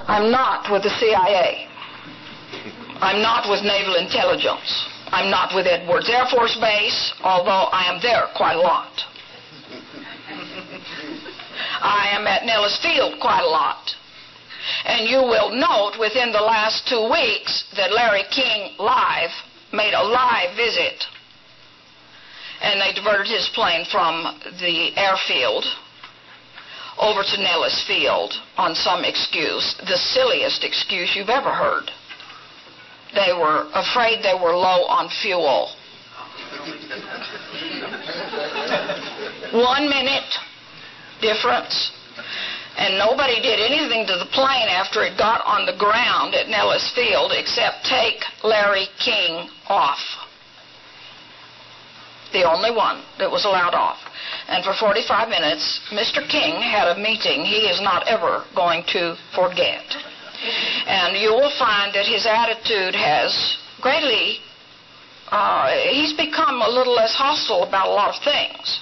I'm not with the CIA. I'm not with Naval Intelligence. I'm not with Edwards Air Force Base, although I am there quite a lot. I am at Nellis Field quite a lot. And you will note within the last 2 weeks that Larry King Live made a live visit. And they diverted his plane from the airfield over to Nellis Field on some excuse, the silliest excuse you've ever heard. They were afraid they were low on fuel. 1 minute difference. And nobody did anything to the plane after it got on the ground at Nellis Field except take Larry King off. The only one that was allowed off. And for 45 minutes, Mr. King had a meeting he is not ever going to forget. And you will find that his attitude has greatly, he's become a little less hostile about a lot of things.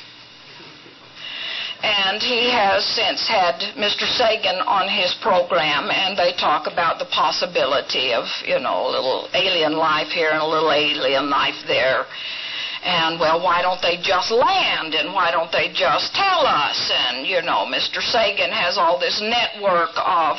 And he has since had Mr. Sagan on his program, and they talk about the possibility of, a little alien life here and a little alien life there. And, well, why don't they just land, and why don't they just tell us? And, Mr. Sagan has all this network of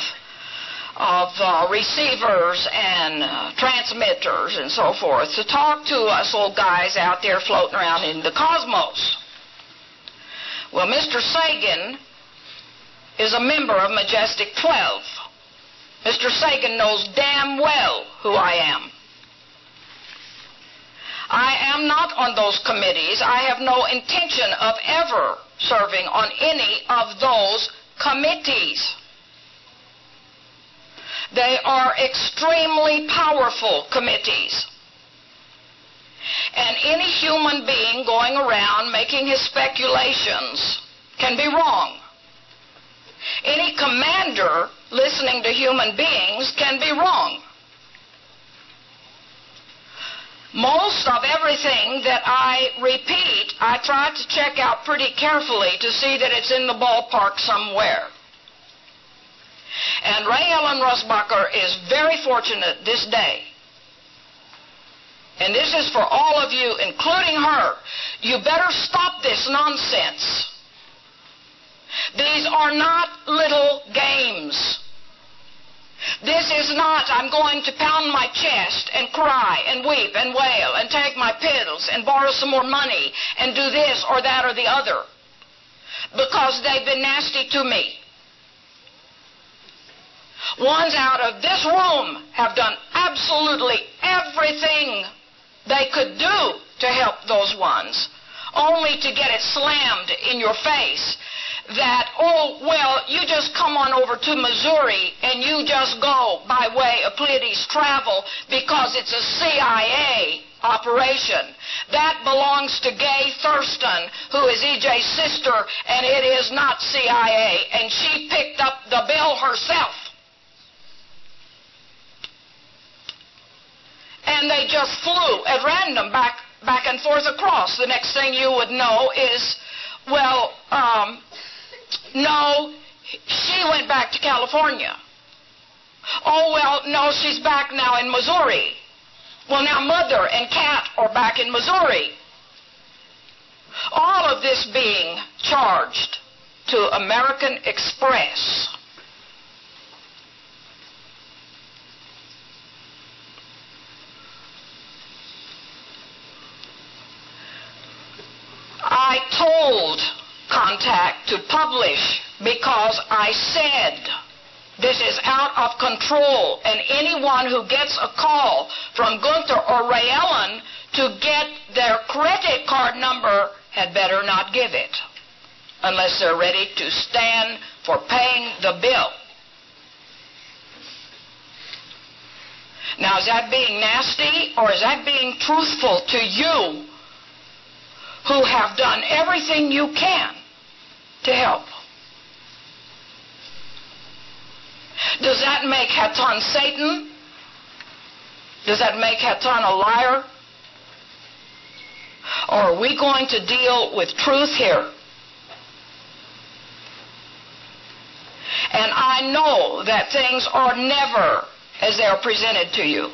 receivers and transmitters and so forth to talk to us old guys out there floating around in the cosmos. Well, Mr. Sagan is a member of Majestic 12. Mr. Sagan knows damn well who I am. I am not on those committees. I have no intention of ever serving on any of those committees. They are extremely powerful committees. And any human being going around making his speculations can be wrong. Any commander listening to human beings can be wrong. Most of everything that I repeat, I try to check out pretty carefully to see that it's in the ballpark somewhere. And Ray Ellen Rusbacher is very fortunate this day. And this is for all of you, including her. You better stop this nonsense. These are not little games. This is not, I'm going to pound my chest and cry and weep and wail and take my pills and borrow some more money and do this or that or the other because they've been nasty to me. Ones out of this room have done absolutely everything they could do to help those ones, only to get it slammed in your face that, oh, well, you just come on over to Missouri and you just go by way of Pleiades Travel because it's a CIA operation. That belongs to Gay Thurston, who is E.J.'s sister, and it is not CIA, and she picked up the bill herself. And they just flew at random back and forth across. The next thing you would know is, well, no, she went back to California. Oh, well, no, she's back now in Missouri. Well, now Mother and Cat are back in Missouri. All of this being charged to American Express. I told Contact to publish because I said this is out of control, and anyone who gets a call from Gunther or Ray Ellen to get their credit card number had better not give it unless they're ready to stand for paying the bill. Now, is that being nasty or is that being truthful to you who have done everything you can to help? Does that make Hatan Satan? Does that make Hatan a liar? Or are we going to deal with truth here? And I know that things are never as they are presented to you.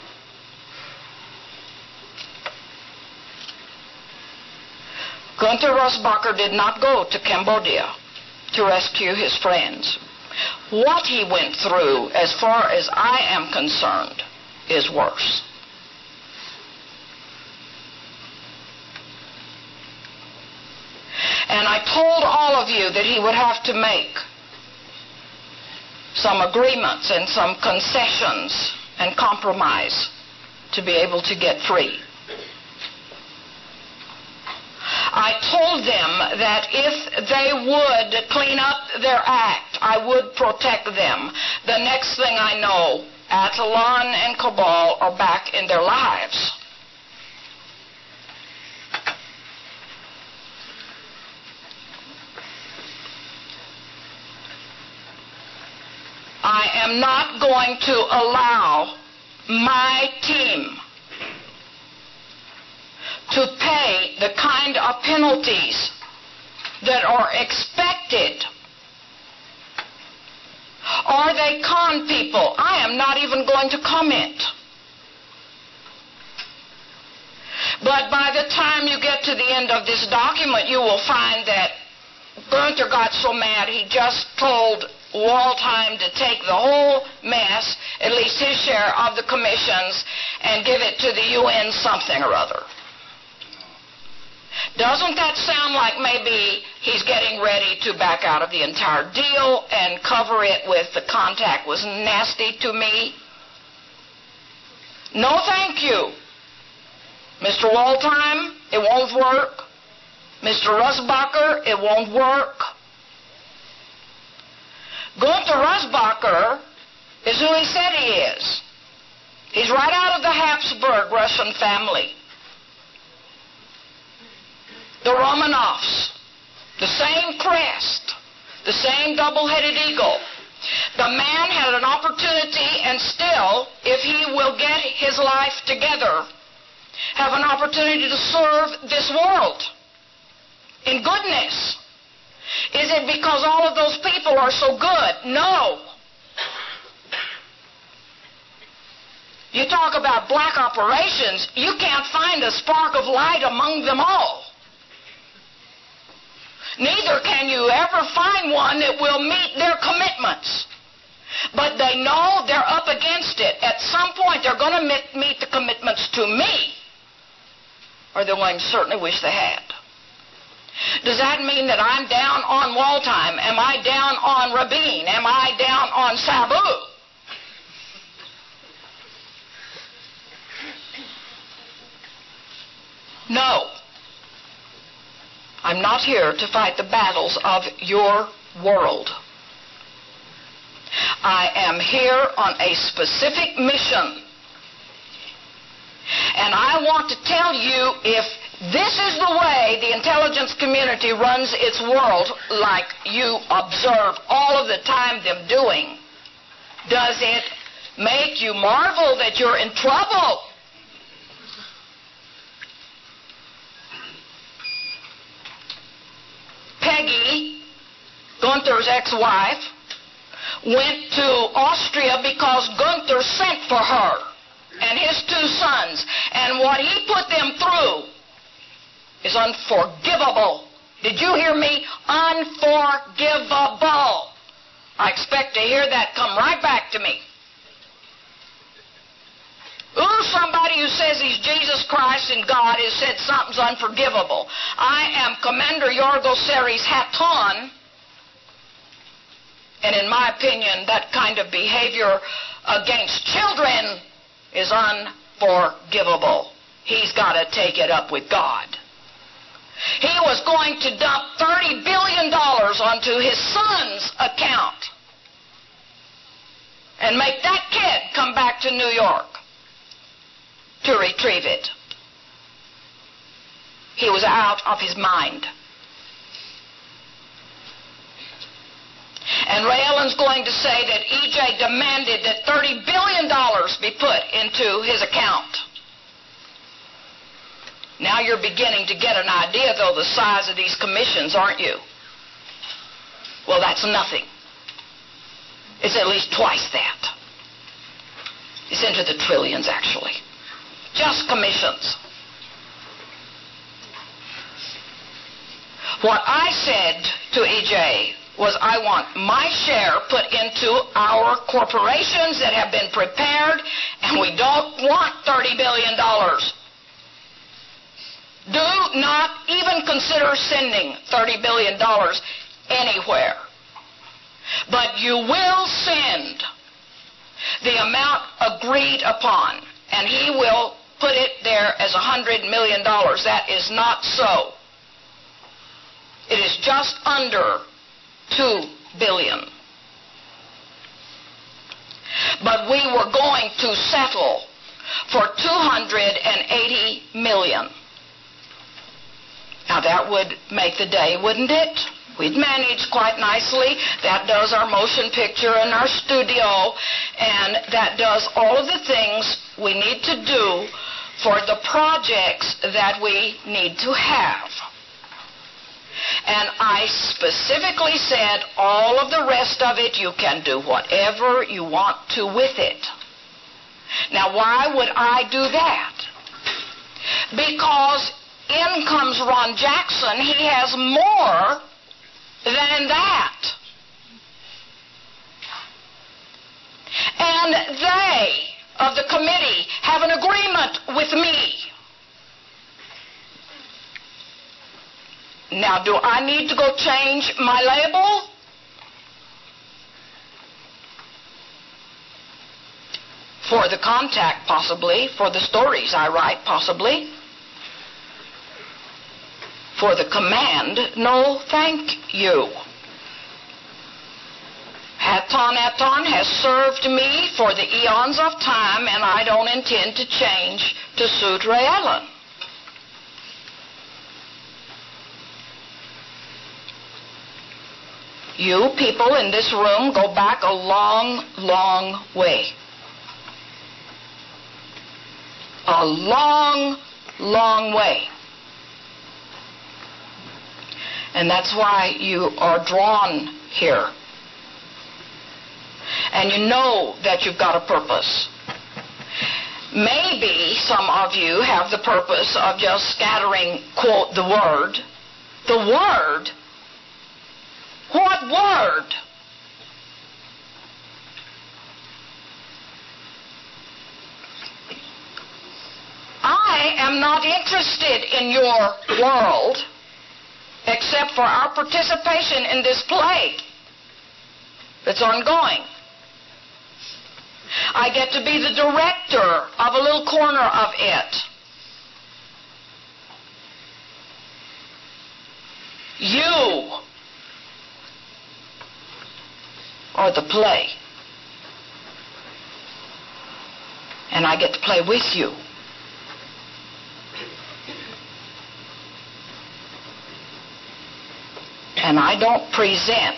Gunther Rosbacher did not go to Cambodia to rescue his friends. What he went through, as far as I am concerned, is worse. And I told all of you that he would have to make some agreements and some concessions and compromise to be able to get free. I told them that if they would clean up their act, I would protect them. The next thing I know, Atalan and Cabal are back in their lives. I am not going to allow my team to pay the kind of penalties that are expected. Are they con people? I am not even going to comment. But by the time you get to the end of this document, you will find that Gunther got so mad he just told Waldheim to take the whole mess, at least his share of the commissions, and give it to the UN something or other. Doesn't that sound like maybe he's getting ready to back out of the entire deal and cover it with the contact was nasty to me? No, thank you. Mr. Waldheim, it won't work. Mr. Rosbacher, it won't work. Gunther Rosbacher is who he said he is. He's right out of the Habsburg Russian family. The Romanovs, the same crest, the same double-headed eagle. The man had an opportunity, and still, if he will get his life together, have an opportunity to serve this world in goodness. Is it because all of those people are so good? No. You talk about black operations, you can't find a spark of light among them all. Neither can you ever find one that will meet their commitments. But they know they're up against it. At some point, they're going to meet the commitments to me, or they're going to certainly wish they had. Does that mean that I'm down on Waldheim? Am I down on Rabin? Am I down on Sabu? No. I'm not here to fight the battles of your world. I am here on a specific mission. And I want to tell you, if this is the way the intelligence community runs its world, like you observe all of the time them doing, does it make you marvel that you're in trouble? Peggy, Gunther's ex-wife, went to Austria because Gunther sent for her and his two sons. And what he put them through is unforgivable. Did you hear me? Unforgivable. I expect to hear that come right back to me. Ooh, somebody who says he's Jesus Christ and God has said something's unforgivable. I am Commander Yorgo Series Hatton, and in my opinion, that kind of behavior against children is unforgivable. He's got to take it up with God. He was going to dump $30 billion onto his son's account and make that kid come back to New York to retrieve it. He was out of his mind. And Ray Allen's going to say that E.J. demanded that $30 billion be put into his account. Now you're beginning to get an idea, though, the size of these commissions, aren't you? Well, that's nothing. It's at least twice that. It's into the trillions, actually. Just commissions. What I said to EJ was I want my share put into our corporations that have been prepared, and we don't want $30 billion. Do not even consider sending $30 billion anywhere. But you will send the amount agreed upon, and he will put it there as $100 million. That is not so. It is just under $2 billion. But we were going to settle for $280 million. Now that would make the day, wouldn't it? We'd manage quite nicely. That does our motion picture and our studio, and that does all of the things we need to do for the projects that we need to have. And I specifically said all of the rest of it, you can do whatever you want to with it. Now, why would I do that? Because in comes Ron Jackson. He has more than that. And they, of the committee, have an agreement with me. Now, do I need to go change my label? For the contact, possibly. For the stories I write, possibly. For the command, no thank you. Aton has served me for the eons of time, and I don't intend to change to suit Ray Allen. You people in this room go back a long, long way. A long, long way. And that's why you are drawn here. And you know that you've got a purpose. Maybe some of you have the purpose of just scattering, quote, the word. The word? What word? I am not interested in your world except for our participation in this play that's ongoing. I get to be the director of a little corner of it. You are the play. And I get to play with you. And I don't present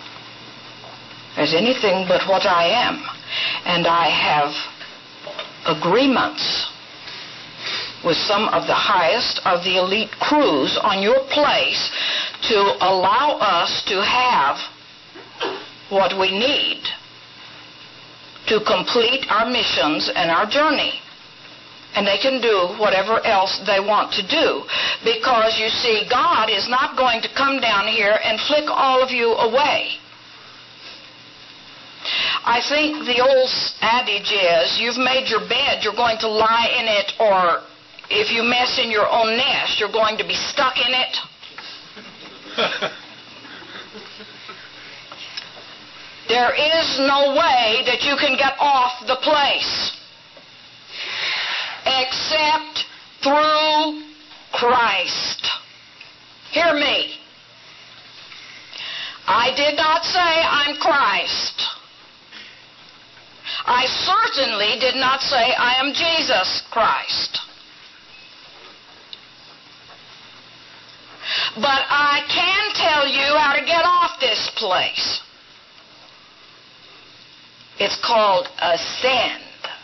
as anything but what I am. And I have agreements with some of the highest of the elite crews on your place to allow us to have what we need to complete our missions and our journey. And they can do whatever else they want to do. Because, you see, God is not going to come down here and flick all of you away. I think the old adage is, you've made your bed, you're going to lie in it, or if you mess in your own nest, you're going to be stuck in it. There is no way that you can get off the place except through Christ. Hear me. I did not say I'm Christ. I certainly did not say I am Jesus Christ. But I can tell you how to get off this place. It's called ascend.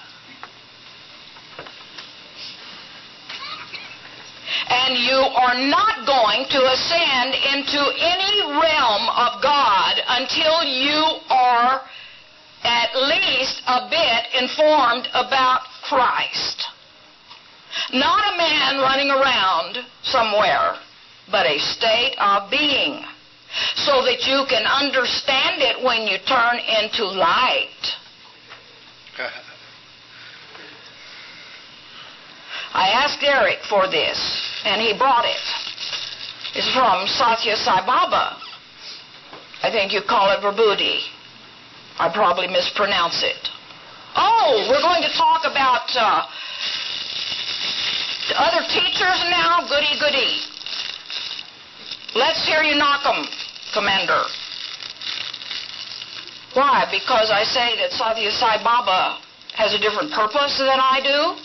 And you are not going to ascend into any realm of God until you are at least a bit informed about Christ. Not a man running around somewhere, but a state of being, so that you can understand it when you turn into light. I asked Eric for this, and he brought it. It's from Satya Sai Baba. I think you call it Vibhuti. I probably mispronounce it. Oh, we're going to talk about other teachers now. Goody, goody. Let's hear you knock 'em, Commander. Why? Because I say that Satya Sai Baba has a different purpose than I do?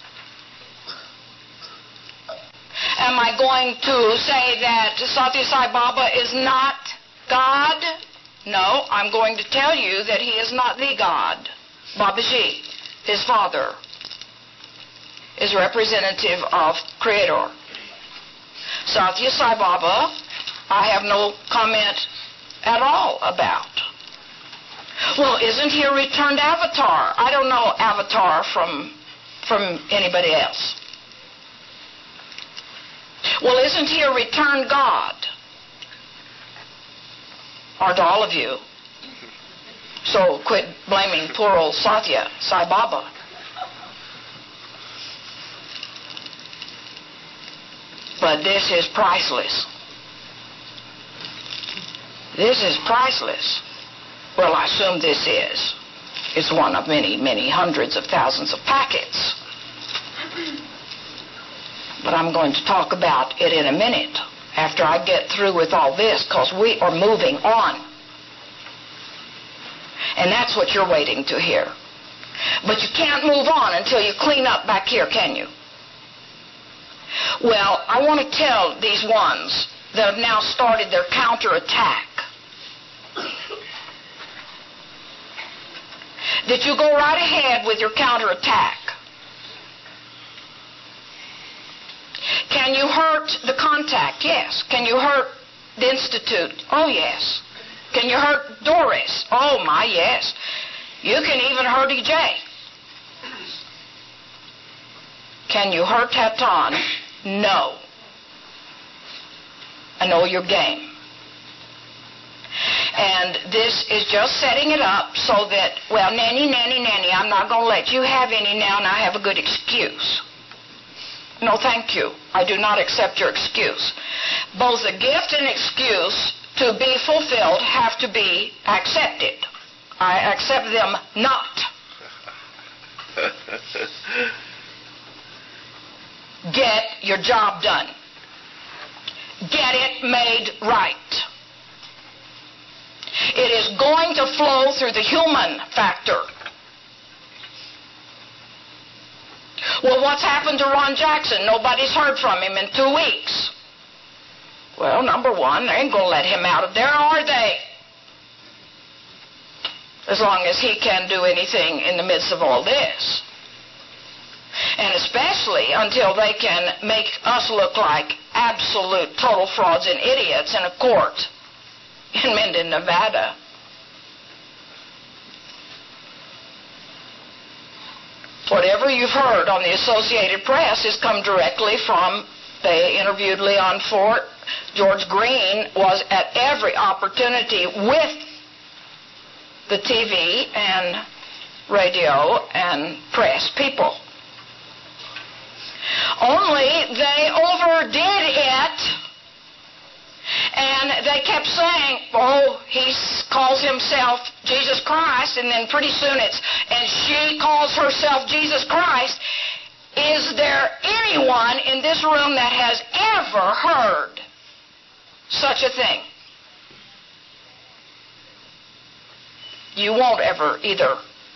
Am I going to say that Satya Sai Baba is not God? No, I'm going to tell you that he is not the God. Babaji, his father, is representative of Creator. Satya Sai Baba, I have no comment at all about. Well, isn't he a returned avatar? I don't know avatar from anybody else. Well, isn't he a returned God? Aren't all of you? So quit blaming poor old Satya Sai Baba. But this is priceless. This is priceless. Well, I assume this is. It's one of many, many hundreds of thousands of packets. But I'm going to talk about it in a minute after I get through with all this, because we are moving on. And that's what you're waiting to hear. But you can't move on until you clean up back here, can you? Well, I want to tell these ones that have now started their counterattack that you go right ahead with your counterattack. Can you hurt the contact? Yes. Can you hurt the Institute? Oh, yes. Can you hurt Doris? Oh, my, yes. You can even hurt EJ. Can you hurt Tatan? No. I know your game. And this is just setting it up so that, well, nanny, I'm not going to let you have any now, and I have a good excuse. No, thank you. I do not accept your excuse. Both a gift and excuse to be fulfilled have to be accepted. I accept them not. Get your job done. Get it made right. It is going to flow through the human factor. Well, what's happened to Ron Jackson? Nobody's heard from him in 2 weeks. Well, number one, they ain't going to let him out of there, are they? As long as he can do anything in the midst of all this. And especially until they can make us look like absolute total frauds and idiots in a court in Minden, Nevada. Whatever you've heard on the Associated Press has come directly from, they interviewed Leon Fort. George Green was at every opportunity with the TV and radio and press people. Only they overdid it, and they kept saying, oh, he calls himself Jesus Christ, and then pretty soon it's, and she calls herself Jesus Christ. Is there anyone in this room that has ever heard such a thing? You won't ever either.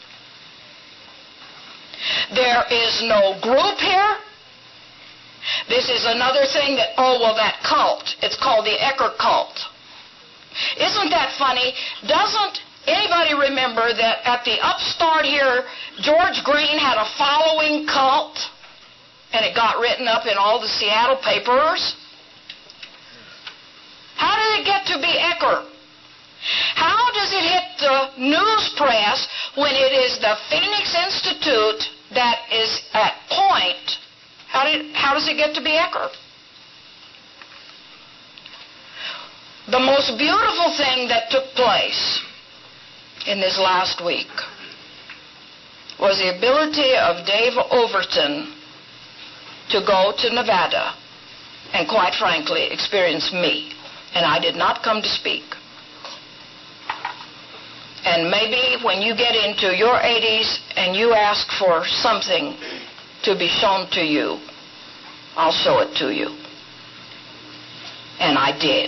There is no group here. This is another thing that, oh, well, that cult. It's called the Eckert cult. Isn't that funny? Doesn't anybody remember that at the Upstart here, George Green had a following cult, and it got written up in all the Seattle papers? How did it get to be Eckert? How does it hit the news press when it is the Phoenix Institute that is at point? How does it get to be Ecker? The most beautiful thing that took place in this last week was the ability of Dave Overton to go to Nevada and, quite frankly, experience me. And I did not come to speak. And maybe when you get into your 80s and you ask for something to be shown to you, I'll show it to you. And I did.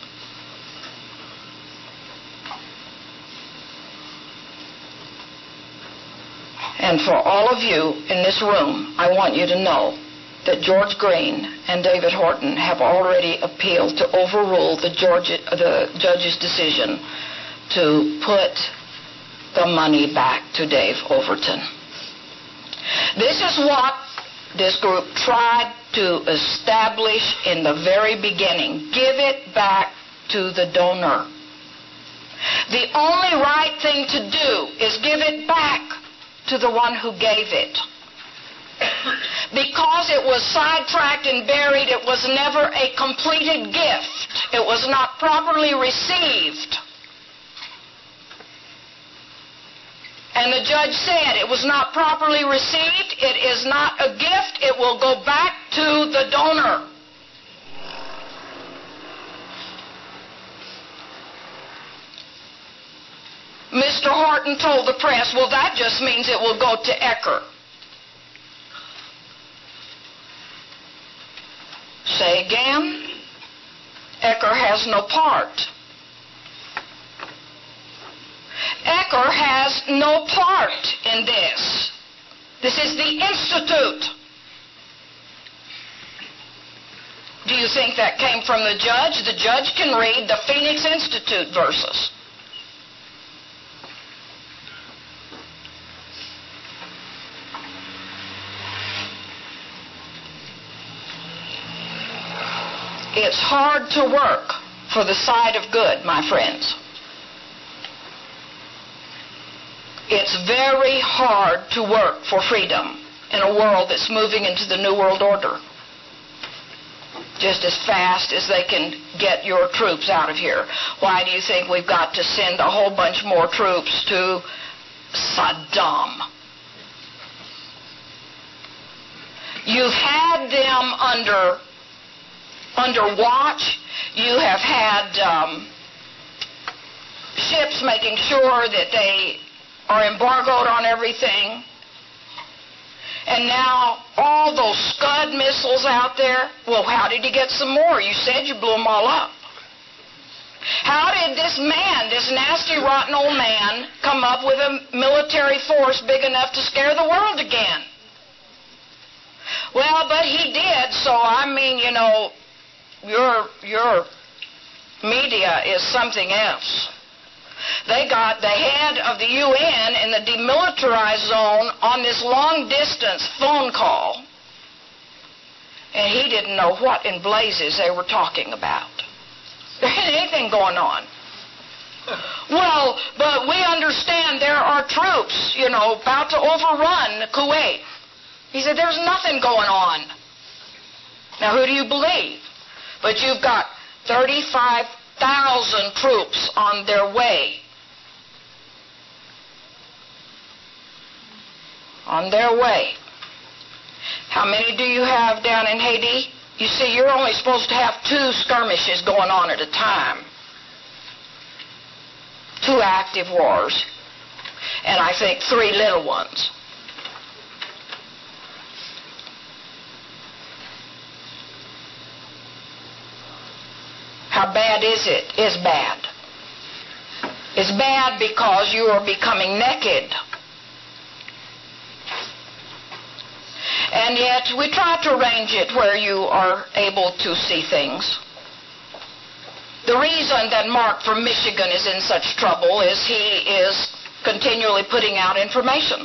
And for all of you in this room, I want you to know that George Green and David Horton have already appealed to overrule the judge's decision to put the money back to Dave Overton. This is what this group tried to establish in the very beginning. Give it back to the donor. The only right thing to do is give it back to the one who gave it. Because it was sidetracked and buried, it was never a completed gift. It was not properly received. And the judge said it was not properly received. It is not a gift. It will go back to the donor. Mr. Horton told the press, well, that just means it will go to Ecker. Say again, Ecker has no part. Ecker has no part in this. This is the Institute. Do you think that came from the judge? The judge can read the Phoenix Institute verses. It's hard to work for the side of good, my friends. It's very hard to work for freedom in a world that's moving into the New World Order just as fast as they can get your troops out of here. Why do you think we've got to send a whole bunch more troops to Saddam? You've had them under watch. You have had ships making sure that they are embargoed on everything. And now all those Scud missiles out there, well, how did you get some more? You said you blew them all up. How did this man, this nasty, rotten old man, come up with a military force big enough to scare the world again? Well, but he did, so I mean, you know, your media is something else. They got the head of the UN in the demilitarized zone on this long-distance phone call, and he didn't know what in blazes they were talking about. There ain't anything going on. Well, but we understand there are troops, you know, about to overrun Kuwait. He said, there's nothing going on. Now, who do you believe? But you've got 35,000 troops on their way. On their way. How many do you have down in Haiti? You see, you're only supposed to have 2 skirmishes going on at a time. 2 active wars. And I think 3 little ones. How bad is it? It's bad. It's bad because you are becoming naked. And yet we try to arrange it where you are able to see things. The reason that Mark from Michigan is in such trouble is he is continually putting out information.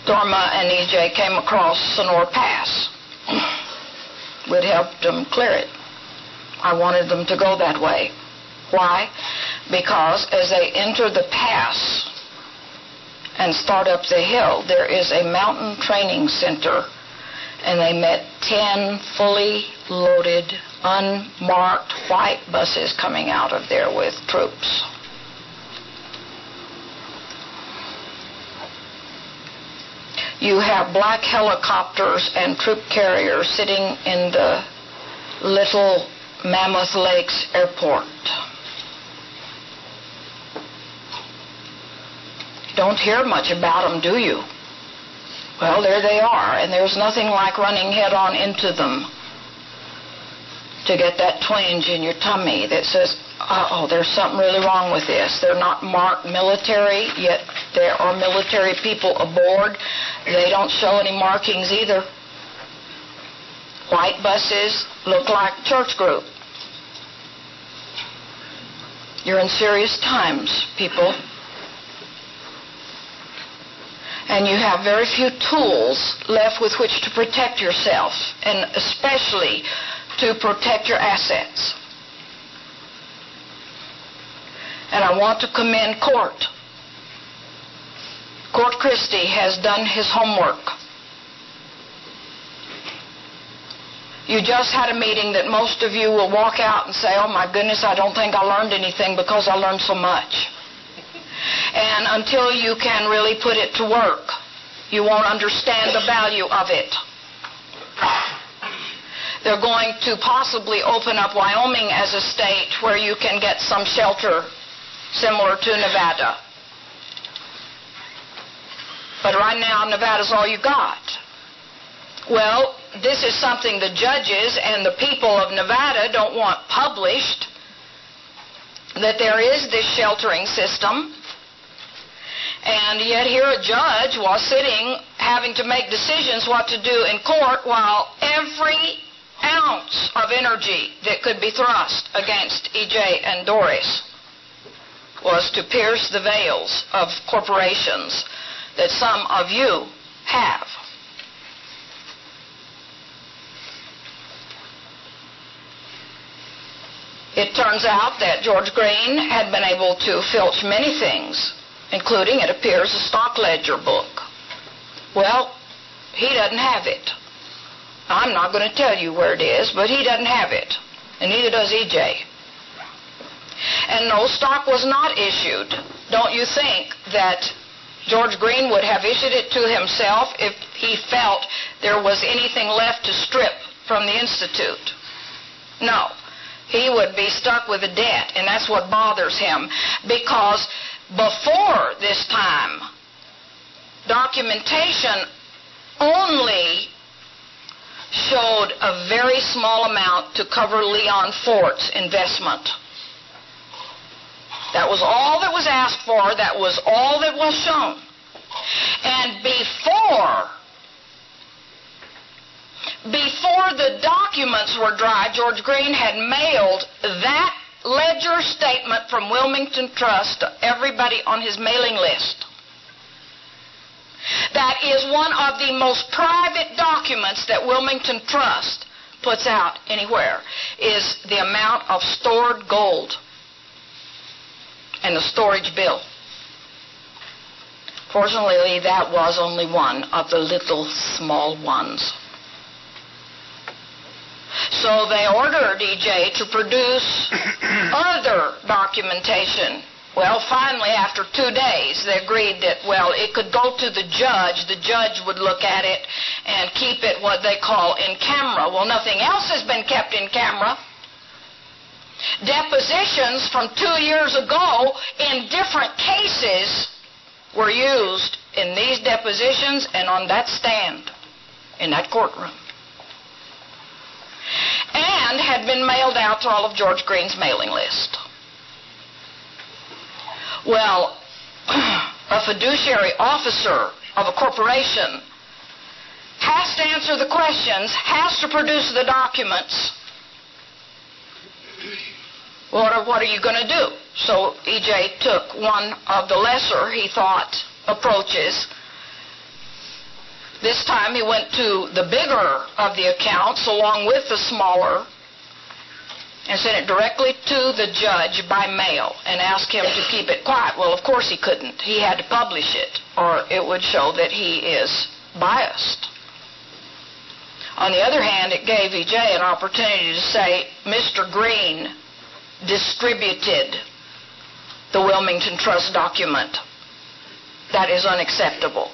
Dorma and EJ came across Sonora Pass. We'd helped them clear it. I wanted them to go that way. Why? Because as they enter the pass and start up the hill, there is a mountain training center, and they met 10 fully loaded, unmarked white buses coming out of there with troops. You have black helicopters and troop carriers sitting in the Little Mammoth Lakes Airport. Don't hear much about them, do you? Well, there they are, and there's nothing like running head-on into them to get that twinge in your tummy that says, uh-oh, there's something really wrong with this. They're not marked military, yet there are military people aboard. They don't show any markings either. White buses look like church group. You're in serious times, people. And you have very few tools left with which to protect yourself, and especially to protect your assets. And I want to commend Court. Court Christie has done his homework. You just had a meeting that most of you will walk out and say, oh my goodness, I don't think I learned anything because I learned so much. And until you can really put it to work, you won't understand the value of it. They're going to possibly open up Wyoming as a state where you can get some shelter similar to Nevada. But right now, Nevada's all you got. Well, this is something the judges and the people of Nevada don't want published, that there is this sheltering system. And yet here a judge was sitting having to make decisions what to do in court, while every ounce of energy that could be thrust against EJ and Doris was to pierce the veils of corporations that some of you have. It turns out that George Green had been able to filch many things, including, it appears, a stock ledger book. Well, he doesn't have it. I'm not going to tell you where it is, but he doesn't have it, and neither does EJ. And no, stock was not issued. Don't you think that George Green would have issued it to himself if he felt there was anything left to strip from the Institute? No. He would be stuck with a debt, and that's what bothers him, because before this time, documentation only showed a very small amount to cover Leon Fort's investment. That was all that was asked for. That was all that was shown. And before the documents were dry, George Green had mailed that ledger statement from Wilmington Trust to everybody on his mailing list. That is one of the most private documents that Wilmington Trust puts out anywhere, is the amount of stored gold and the storage bill. Fortunately, that was only one of the little small ones. So they ordered EJ to produce other documentation. Well, finally, after 2 days, they agreed that, well, it could go to the judge. The judge would look at it and keep it what they call in camera. Well, nothing else has been kept in camera. Depositions from 2 years ago in different cases were used in these depositions and on that stand in that courtroom, and had been mailed out to all of George Green's mailing list. Well, a fiduciary officer of a corporation has to answer the questions, has to produce the documents. What are you going to do? So EJ took one of the lesser, he thought, approaches This time he went to the bigger of the accounts along with the smaller and sent it directly to the judge by mail and asked him to keep it quiet. Well, of course he couldn't. He had to publish it, or it would show that he is biased. On the other hand, it gave E.J. an opportunity to say, Mr. Green distributed the Wilmington Trust document. That is unacceptable.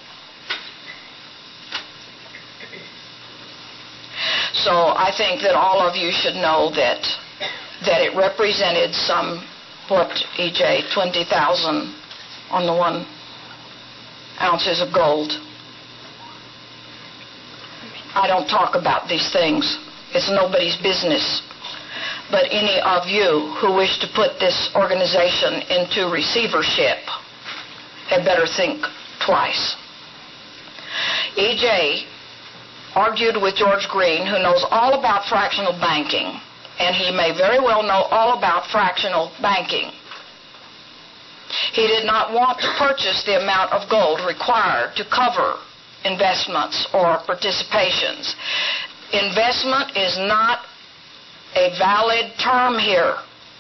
So I think that all of you should know that it represented E.J., 20,000 on the 1 ounces of gold. I don't talk about these things. It's nobody's business. But any of you who wish to put this organization into receivership had better think twice. E.J. argued with George Green, who knows all about fractional banking, and he may very well know all about fractional banking. He did not want to purchase the amount of gold required to cover investments or participations. Investment is not a valid term here,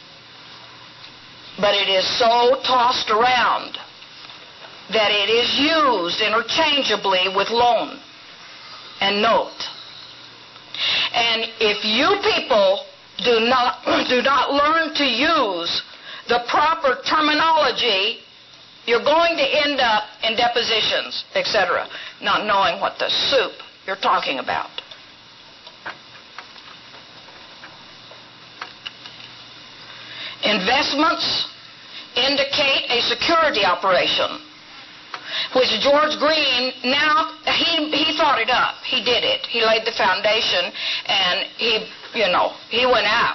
but it is so tossed around that it is used interchangeably with loan and note. And if you people do not learn to use the proper terminology, you're going to end up in depositions, etc., not knowing what the soup you're talking about. Investments indicate a security operation, which George Green, now, he thought it up. He did it. He laid the foundation, and he went out.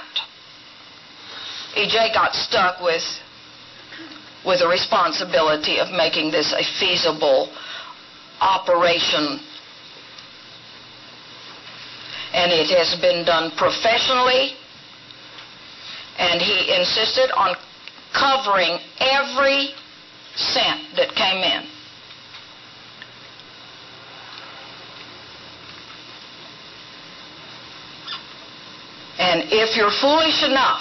E.J. got stuck with the responsibility of making this a feasible operation. And it has been done professionally, and he insisted on covering every cent that came in. And if you're foolish enough,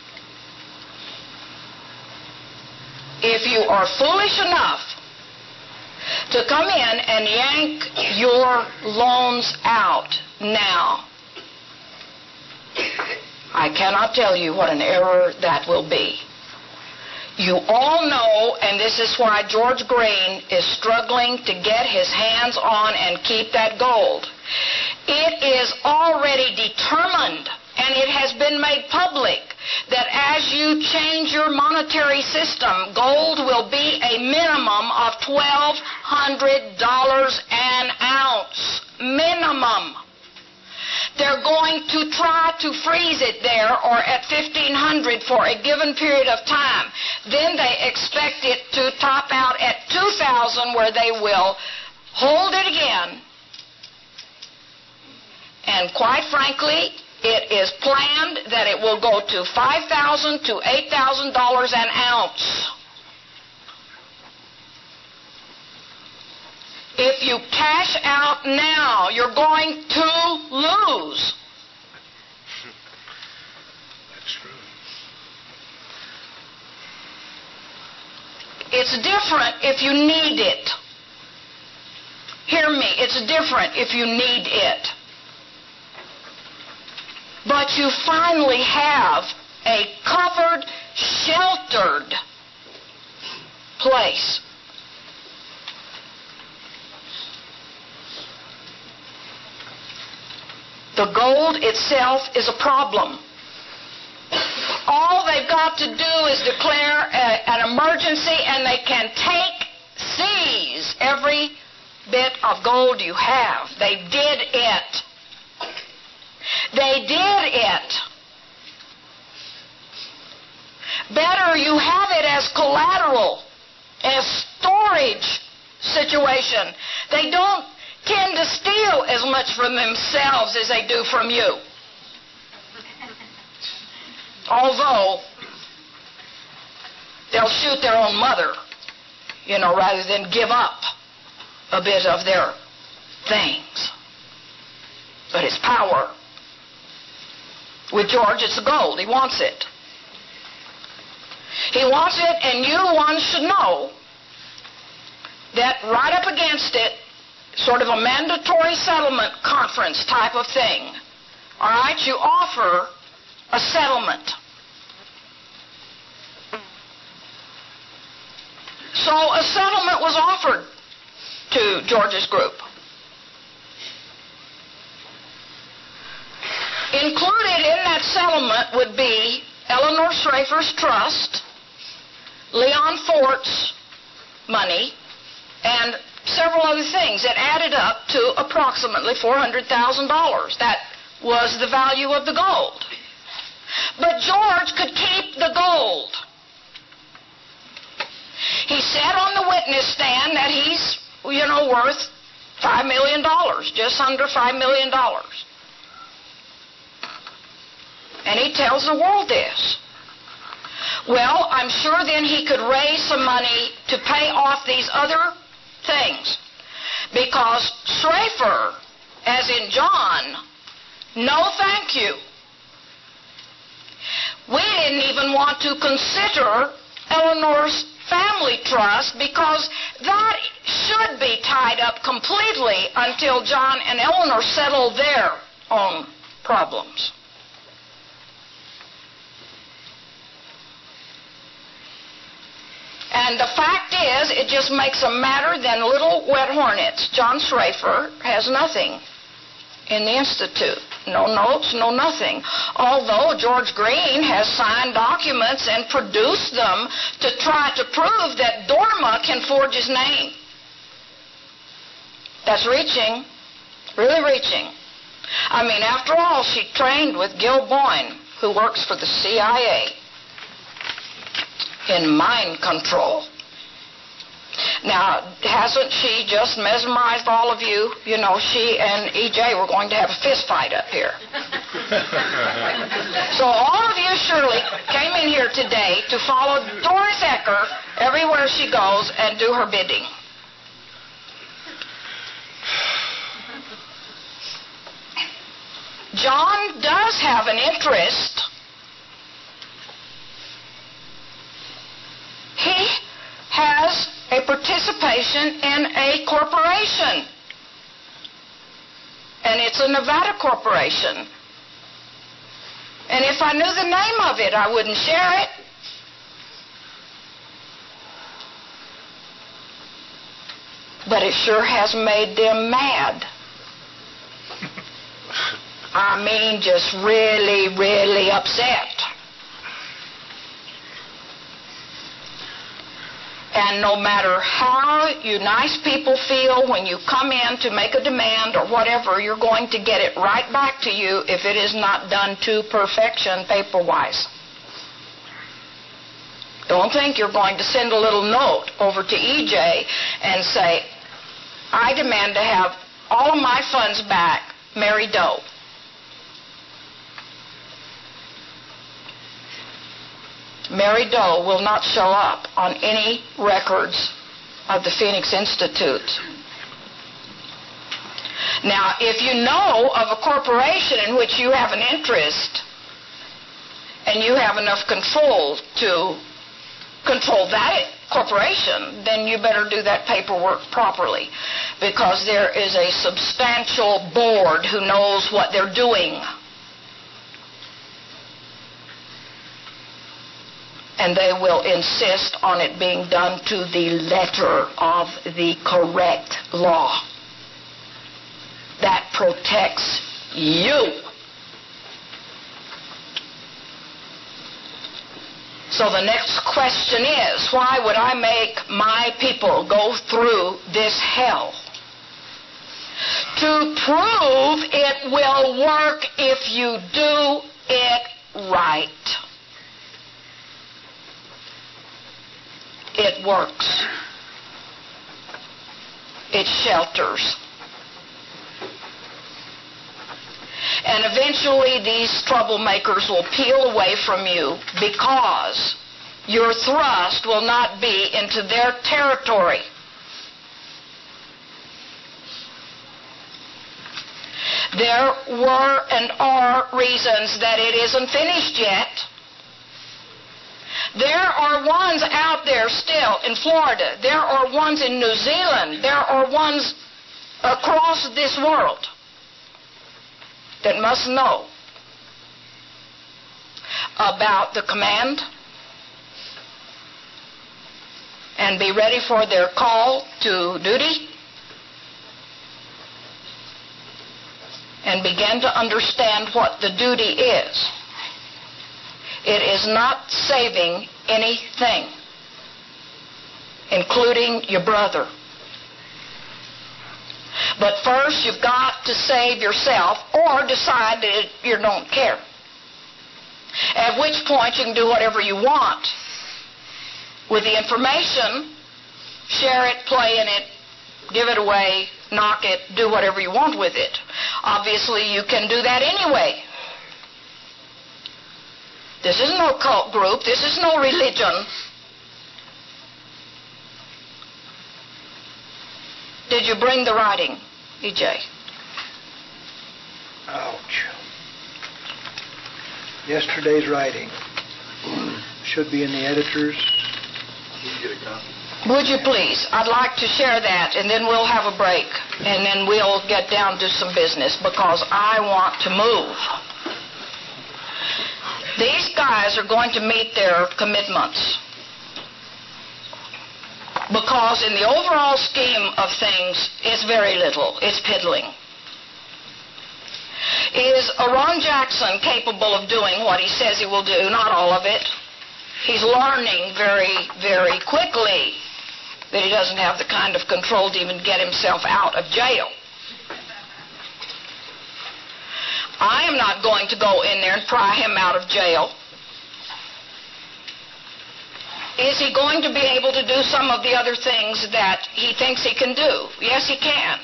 if you are foolish enough to come in and yank your loans out now, I cannot tell you what an error that will be. You all know, and this is why George Green is struggling to get his hands on and keep that gold. It is already determined, and it has been made public, that as you change your monetary system, gold will be a minimum of $1,200 an ounce. Minimum. They're going to try to freeze it there or at $1,500 for a given period of time. Then they expect it to top out at $2,000, where they will hold it again. And quite frankly, it is planned that it will go to $5,000 to $8,000 an ounce. If you cash out now, you're going to lose. That's true. It's different if you need it. Hear me, it's different if you need it. But you finally have a covered, sheltered place. The gold itself is a problem. All they've got to do is declare an emergency, and they can seize every bit of gold you have. They did it. They did it. Better you have it as collateral, as storage situation. They don't tend to steal as much from themselves as they do from you. Although they'll shoot their own mother, rather than give up a bit of their things, but it's power. With George, it's the gold. He wants it. He wants it, and you ones should know that right up against it, sort of a mandatory settlement conference type of thing, all right, you offer a settlement. So a settlement was offered to George's group. Included in that settlement would be Eleanor Schrafer's trust, Leon Fort's money, and several other things that added up to approximately $400,000. That was the value of the gold. But George could keep the gold. He said on the witness stand that he's, worth $5 million, just under $5 million. And he tells the world this. Well, I'm sure then he could raise some money to pay off these other things. Because Schrafer, as in John, no thank you. We didn't even want to consider Eleanor's family trust because that should be tied up completely until John and Eleanor settle their own problems. And the fact is, it just makes them madder than little wet hornets. John Schrafer has nothing in the Institute. No notes, no nothing. Although George Green has signed documents and produced them to try to prove that Dorma can forge his name. That's reaching, really reaching. I mean, after all, she trained with Gil Boyne, who works for the CIA. In mind control. Now, hasn't she just mesmerized all of you? She and E.J. were going to have a fist fight up here. So all of you surely came in here today to follow Doris Ecker everywhere she goes and do her bidding. John does have an interest. He has a participation in a corporation. And it's a Nevada corporation. And if I knew the name of it, I wouldn't share it. But it sure has made them mad. I mean, just really, really upset. And no matter how you nice people feel when you come in to make a demand or whatever, you're going to get it right back to you if it is not done to perfection paper-wise. Don't think you're going to send a little note over to EJ and say, I demand to have all of my funds back, Mary Doe. Mary Doe will not show up on any records of the Phoenix Institute. Now, if you know of a corporation in which you have an interest and you have enough control to control that corporation, then you better do that paperwork properly, because there is a substantial board who knows what they're doing. And they will insist on it being done to the letter of the correct law. That protects you. So the next question is, why would I make my people go through this hell? To prove it will work if you do it right. It works. It shelters. And eventually these troublemakers will peel away from you because your thrust will not be into their territory. There were and are reasons that it isn't finished yet. There are ones out there still in Florida. There are ones in New Zealand. There are ones across this world that must know about the command and be ready for their call to duty and begin to understand what the duty is. It is not saving anything, including your brother. But first you've got to save yourself or decide that you don't care. At which point you can do whatever you want with the information, share it, play in it, give it away, knock it, do whatever you want with it. Obviously you can do that anyway. This is no cult group. This is no religion. Did you bring the writing, E.J.? Ouch. Yesterday's writing should be in the editors. Would you please? I'd like to share that, and then we'll have a break, and then we'll get down to some business, because I want to move. These guys are going to meet their commitments, because in the overall scheme of things, it's very little. It's piddling. Is Ron Jackson capable of doing what he says he will do? Not all of it. He's learning very, very quickly that he doesn't have the kind of control to even get himself out of jail. I am not going to go in there and pry him out of jail. Is he going to be able to do some of the other things that he thinks he can do? Yes, he can.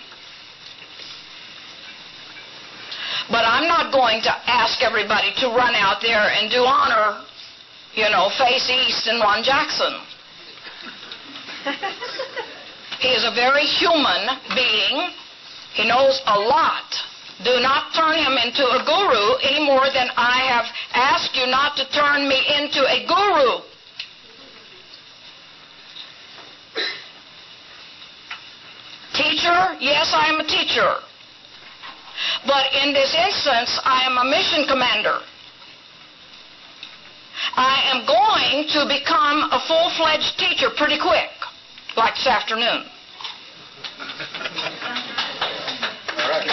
But I'm not going to ask everybody to run out there and do honor, face east and Ron Jackson. He is a very human being. He knows a lot. Do not turn him into a guru any more than I have asked you not to turn me into a guru. Teacher? Yes, I am a teacher. But in this instance, I am a mission commander. I am going to become a full-fledged teacher pretty quick, like this afternoon. All right.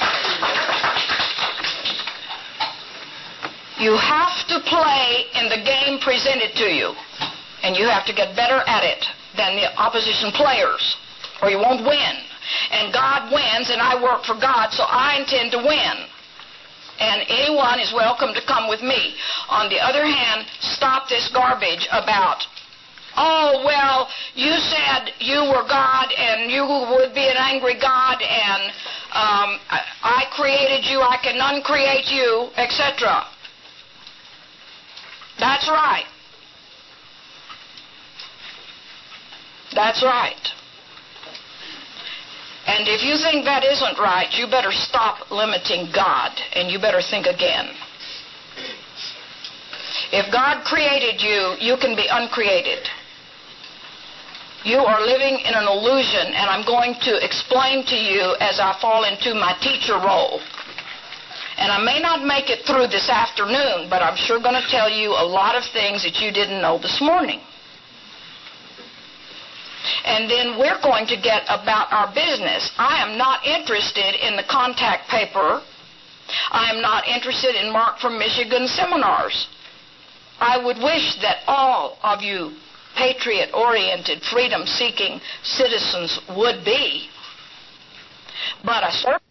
You have to play in the game presented to you, and you have to get better at it than the opposition players, or you won't win. And God wins, and I work for God, so I intend to win. And anyone is welcome to come with me. On the other hand, stop this garbage about, oh, well, you said you were God, and you would be an angry God, and I created you, I can uncreate you, etc. That's right. That's right. And if you think that isn't right, you better stop limiting God, and you better think again. If God created you, you can be uncreated. You are living in an illusion, and I'm going to explain to you as I fall into my teacher role. And I may not make it through this afternoon, but I'm sure going to tell you a lot of things that you didn't know this morning. And then we're going to get about our business. I am not interested in the contact paper. I am not interested in Mark from Michigan seminars. I would wish that all of you patriot-oriented, freedom-seeking citizens would be. But I certainly